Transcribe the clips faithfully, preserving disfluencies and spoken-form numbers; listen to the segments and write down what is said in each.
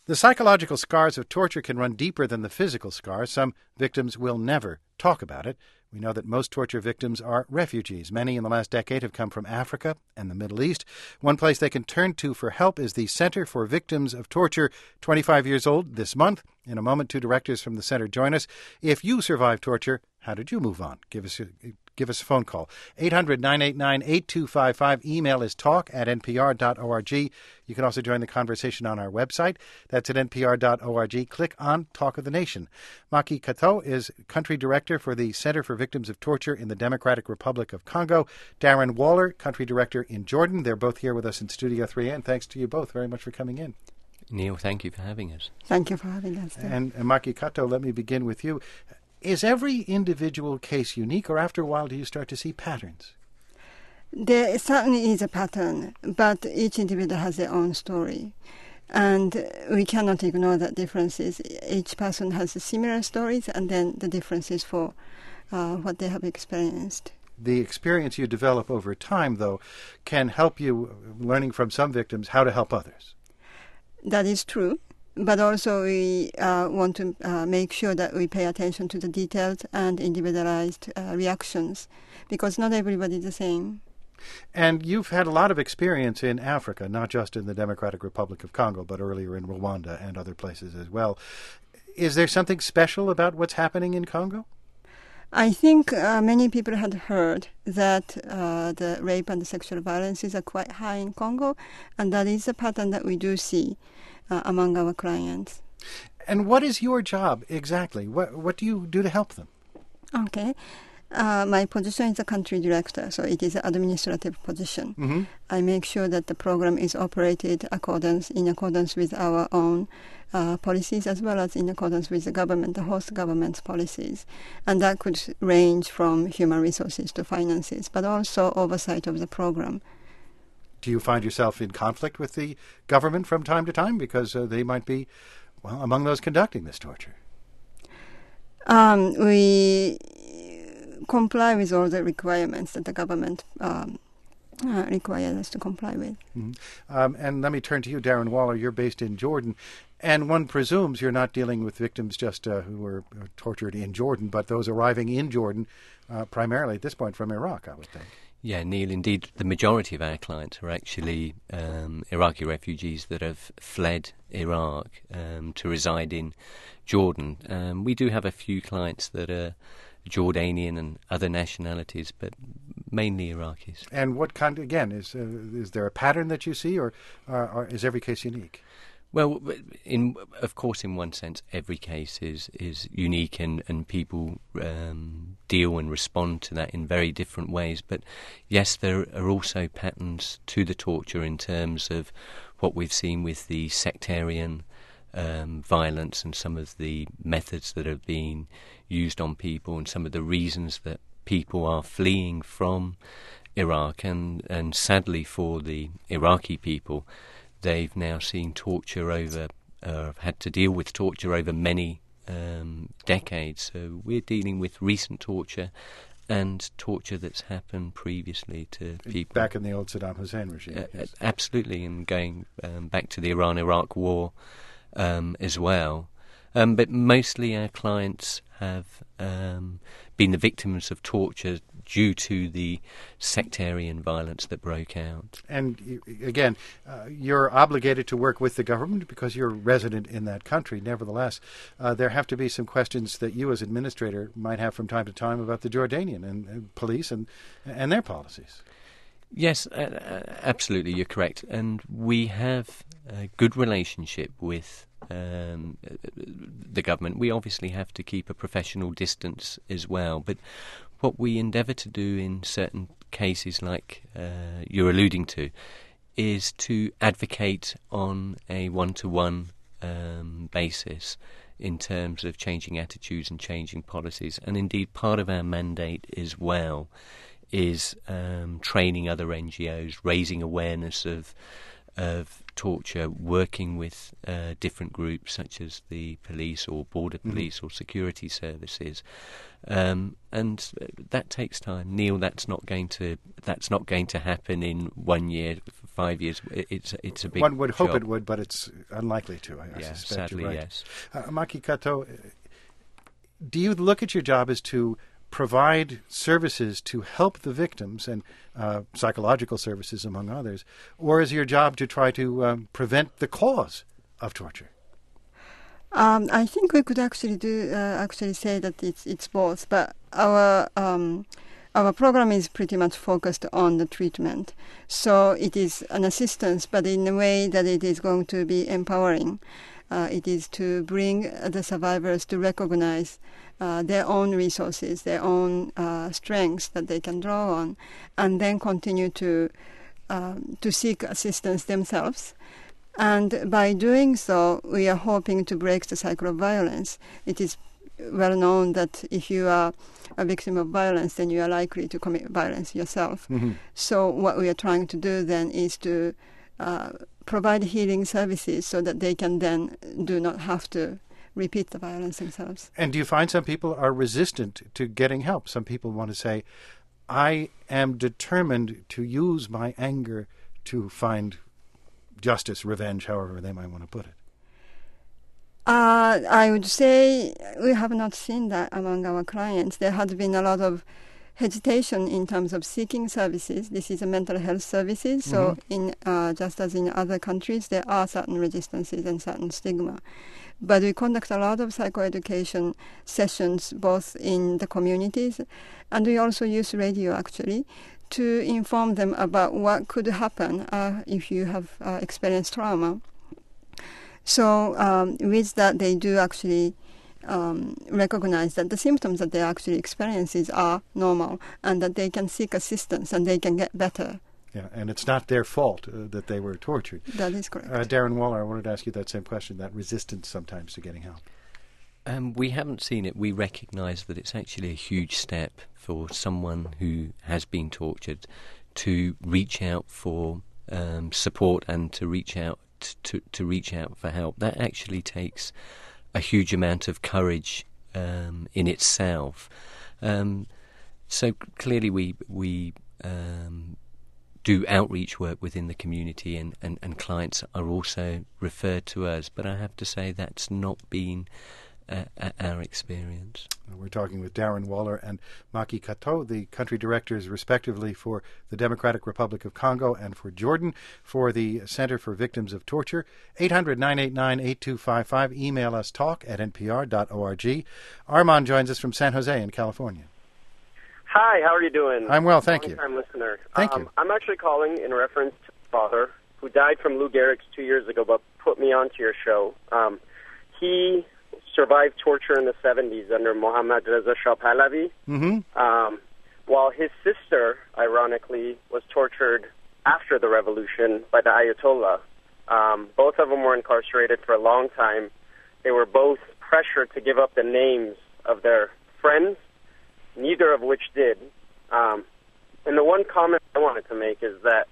The psychological scars of torture can run deeper than the physical scars. Some victims will never talk about it. We know that most torture victims are refugees. Many in the last decade have come from Africa and the Middle East. One place they can turn to for help is the Center for Victims of Torture, twenty-five years old this month. In a moment, two directors from the center join us. If you survived torture, how did you move on? Give us a, give us a phone call. eight hundred, nine eight nine, eight two five five. Email is talk at n p r dot org. You can also join the conversation on our website. That's at n p r dot org. Click on Talk of the Nation. Maki Kato is country director for the Center for Victims of Torture in the Democratic Republic of Congo. Darren Waller, country director in Jordan. They're both here with us in Studio three A, and thanks to you both very much for coming in. Neil, thank you for having us. Thank you for having us. And, and Maki Kato, let me begin with you. Is every individual case unique, or after a while do you start to see patterns? There certainly is a pattern, but each individual has their own story. And we cannot ignore that differences. Each person has similar stories, and then the differences for uh, what they have experienced. The experience you develop over time, though, can help you, learning from some victims, how to help others. That is true. But also we uh, want to uh, make sure that we pay attention to the detailed and individualized uh, reactions, because not everybody is the same. And you've had a lot of experience in Africa, not just in the Democratic Republic of Congo, but earlier in Rwanda and other places as well. Is there something special about what's happening in Congo? I think uh, many people had heard that uh, the rape and the sexual violences are quite high in Congo, and that is a pattern that we do see uh, among our clients. And what is your job exactly? What, what do you do to help them? Okay. Uh, my position is a country director, so it is an administrative position. Mm-hmm. I make sure that the program is operated accordance in accordance with our own uh, policies, as well as in accordance with the government, the host government's policies. And that could range from human resources to finances, but also oversight of the program. Do you find yourself in conflict with the government from time to time? Because uh, they might be, well, among those conducting this torture. Um, we comply with all the requirements that the government um, uh, requires us to comply with. Mm-hmm. Um, and let me turn to you, Darren Waller. You're based in Jordan, and one presumes you're not dealing with victims just uh, who were tortured in Jordan, but those arriving in Jordan, uh, primarily at this point from Iraq, I would think. Yeah, Neil, indeed, the majority of our clients are actually um, Iraqi refugees that have fled Iraq um, to reside in Jordan. Um, we do have a few clients that are Jordanian and other nationalities, but mainly Iraqis. And what kind, again, is uh, is there a pattern that you see, or, uh, or is every case unique? Well, in of course, in one sense, every case is, is unique, and, and people um, deal and respond to that in very different ways. But yes, there are also patterns to the torture in terms of what we've seen with the sectarian um, violence and some of the methods that have been used on people and some of the reasons that people are fleeing from Iraq. And, and sadly for the Iraqi people, they've now seen torture over, uh, had to deal with torture over many um, decades. So we're dealing with recent torture and torture that's happened previously to people. Back in the old Saddam Hussein regime. Uh, yes. Absolutely, and going um, back to the Iran-Iraq war um, as well. Um, but mostly our clients have um, been the victims of torture due to the sectarian violence that broke out. And again, uh, you're obligated to work with the government because you're resident in that country. Nevertheless, uh, there have to be some questions that you as administrator might have from time to time about the Jordanian and, and police and and their policies. Yes, uh, absolutely, you're correct. And we have a good relationship with um, the government. We obviously have to keep a professional distance as well. But what we endeavour to do in certain cases like uh, you're alluding to is to advocate on a one-to-one um, basis in terms of changing attitudes and changing policies. And indeed, part of our mandate as well is um, training other N G Os, raising awareness of of torture, working with uh, different groups such as the police or border police mm-hmm. or security services, um, and that takes time. Neil, that's not going to that's not going to happen in one year. five years, it, it's it's a big One would hope job. it would, but it's unlikely to, I, I Yeah, suspect sadly, you're right. yes. Uh, Maki Kato, do you look at your job as to provide services to help the victims and uh, psychological services, among others, or is your job to try to um, prevent the cause of torture? Um, I think we could actually do uh, actually say that it's it's both, but our um, our program is pretty much focused on the treatment. So it is an assistance, but in a way that it is going to be empowering. Uh, it is to bring the survivors to recognize uh, their own resources, their own uh, strengths that they can draw on, and then continue to um, to seek assistance themselves. And by doing so, we are hoping to break the cycle of violence. It is well known that if you are a victim of violence, then you are likely to commit violence yourself. Mm-hmm. So what we are trying to do then is to uh, provide healing services so that they can then do not have to repeat the violence themselves. And do you find some people are resistant to getting help? Some people want to say, I am determined to use my anger to find justice, revenge, however they might want to put it. Uh, I would say we have not seen that among our clients. There has been a lot of hesitation in terms of seeking services. This is a mental health services, so Mm-hmm. in uh, just as in other countries, there are certain resistances and certain stigma. But we conduct a lot of psychoeducation sessions both in the communities, and we also use radio actually to inform them about what could happen uh, if you have uh, experienced trauma. So um, with that, they do actually um, recognize that the symptoms that they actually experience are normal and that they can seek assistance and they can get better. Yeah, and it's not their fault uh, that they were tortured. That is correct. Uh, Darren Waller, I wanted to ask you that same question, that resistance sometimes to getting help. Um, we haven't seen it. We recognise that it's actually a huge step for someone who has been tortured to reach out for um, support and to reach out to to reach out for help. That actually takes a huge amount of courage um, in itself. Um, so clearly, we we um, do outreach work within the community, and, and, and clients are also referred to us. But I have to say that's not been Uh, our experience. We're talking with Darren Waller and Maki Kato, the country directors, respectively, for the Democratic Republic of Congo and for Jordan, for the Center for Victims of Torture. eight hundred, nine eight nine, eight two five five. Email us talk at n p r dot org. Armand joins us from San Jose in California. Hi, how are you doing? I'm well, thank you. Long-time listener. Thank um, you. I'm actually calling in reference to my father, who died from Lou Gehrig's two years ago, but put me onto your show. Um, he survived torture in the seventies under Mohammad Reza Shah Pahlavi, Mm-hmm. um, while his sister, ironically, was tortured after the revolution by the Ayatollah. Um, both of them were incarcerated for a long time. They were both pressured to give up the names of their friends, neither of which did. Um, and the one comment I wanted to make is that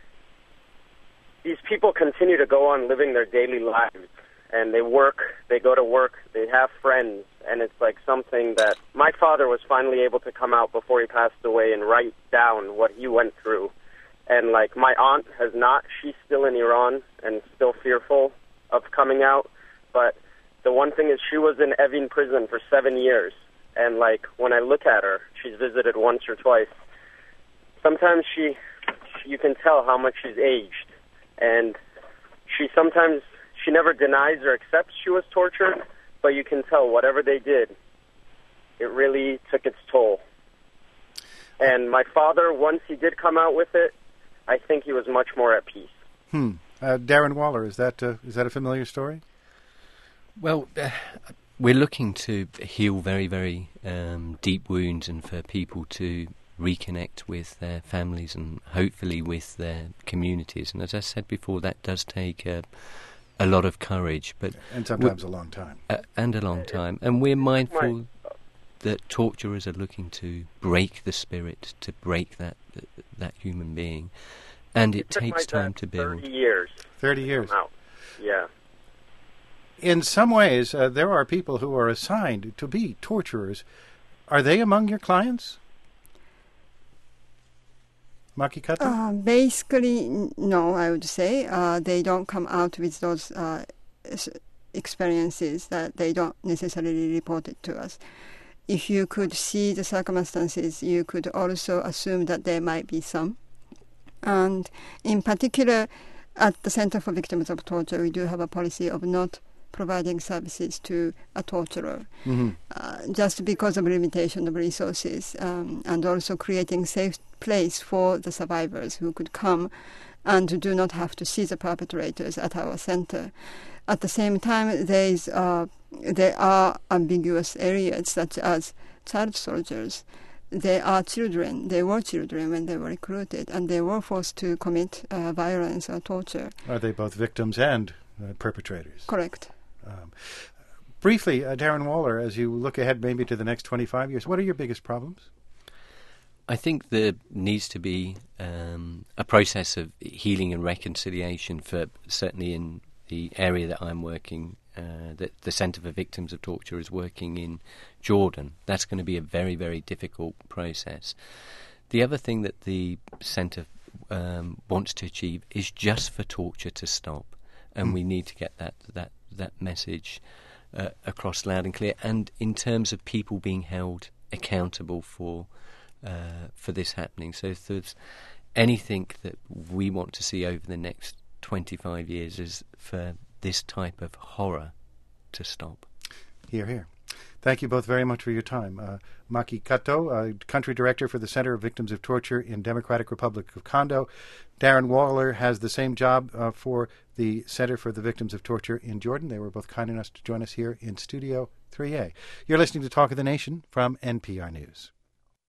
these people continue to go on living their daily lives. And they work, they go to work, they have friends, and it's like something that my father was finally able to come out before he passed away and write down what he went through. And like my aunt has not, she's still in Iran and still fearful of coming out. But the one thing is she was in Evin prison for seven years. And like when I look at her, she's visited once or twice. Sometimes she, you can tell how much she's aged. And she sometimes... She never denies or accepts she was tortured, but you can tell whatever they did, it really took its toll. And my father, once he did come out with it, I think he was much more at peace. Hmm. Uh, Darren Waller, is that uh, is that a familiar story? Well, uh, we're looking to heal very, very um, deep wounds and for people to reconnect with their families and hopefully with their communities. And as I said before, that does take a... a lot of courage, but and sometimes a long time, uh, and a long time, and we're mindful that torturers are looking to break the spirit, to break that that, that human being, and it, it took takes my time dad to build. Thirty years. Thirty years. Out. Yeah. In some ways, uh, there are people who are assigned to be torturers. Are they among your clients? Maki Kato? Uh, basically, n- no, I would say. Uh, they don't come out with those uh, s- experiences that they don't necessarily report it to us. If you could see the circumstances, you could also assume that there might be some. And in particular, at the Center for Victims of Torture, we do have a policy of not providing services to a torturer, Mm-hmm. uh, just because of limitation of resources, um, and also creating safe place for the survivors who could come and do not have to see the perpetrators at our center. At the same time, there is uh, there are ambiguous areas such as child soldiers. They are children. They were children when they were recruited, and they were forced to commit uh, violence or torture. Are they both victims and uh, perpetrators? Correct. Um, briefly, uh, Darren Waller, as you look ahead maybe to the next twenty-five years, what are your biggest problems? I think there needs to be um, a process of healing and reconciliation for certainly in the area that I'm working, uh, that the Centre for Victims of Torture is working in Jordan. That's going to be a very, very difficult process. The other thing that the Centre um, wants to achieve is just for torture to stop, and mm. we need to get that that that message uh, across loud and clear. And in terms of people being held accountable for uh, for this happening, so if there's anything that we want to see over the next twenty-five years is for this type of horror to stop. Hear, hear. Thank you both very much for your time. Uh, Maki Kato, uh, Country Director for the Center of Victims of Torture in Democratic Republic of Congo. Darren Waller has the same job uh, for the Center for the Victims of Torture in Jordan. They were both kind enough to join us here in Studio three A. You're listening to Talk of the Nation from N P R News.